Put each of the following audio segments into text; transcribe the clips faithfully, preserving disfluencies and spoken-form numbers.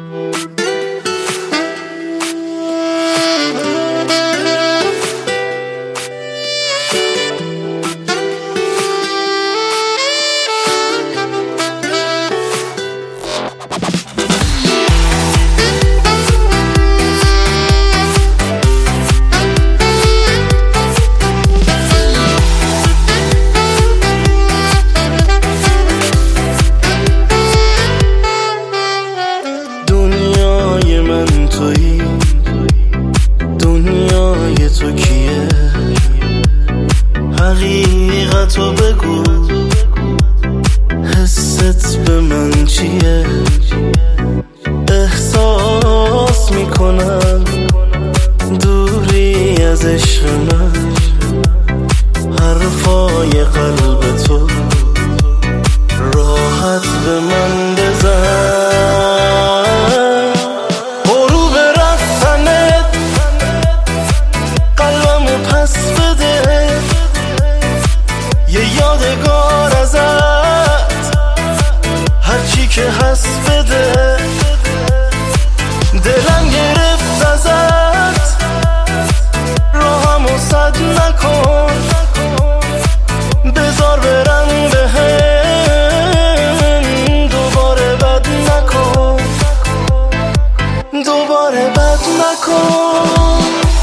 دنیای تو کیه؟ حقیقتو بگو، حست به من چیه؟ احساس میکنم دوری از عشق من، حرفای قلب تو راحت به من بزن. یادگار ازت هرچی که هست بده، دلم گرفت ازت راهمو سد نکن، بذار برم بهم، دوباره بد نکن، دوباره بد نکن.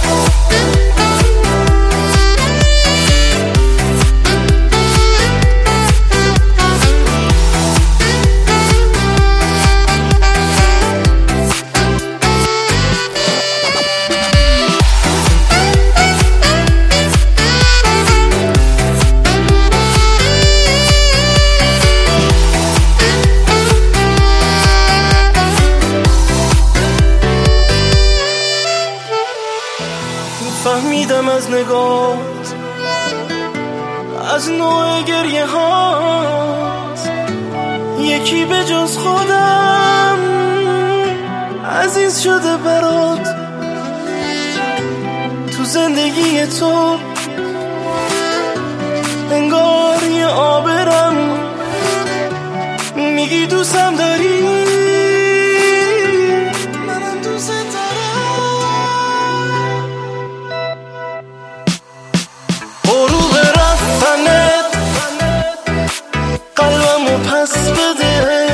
فهمیدم از نگات، از نوع گریه هات، یکی به جز خودم عزیز شده برات. تو زندگی تو انگار یه آبرم، میگی دوستم داری، پس بده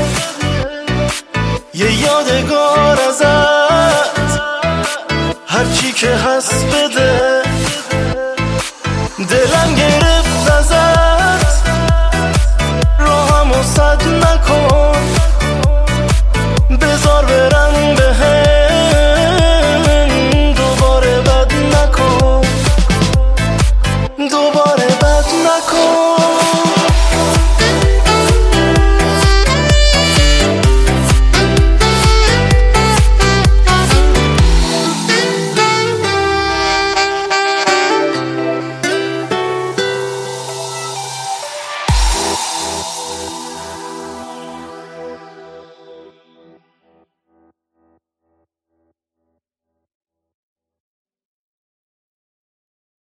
یه یادگار ازت هرچی که هست بده.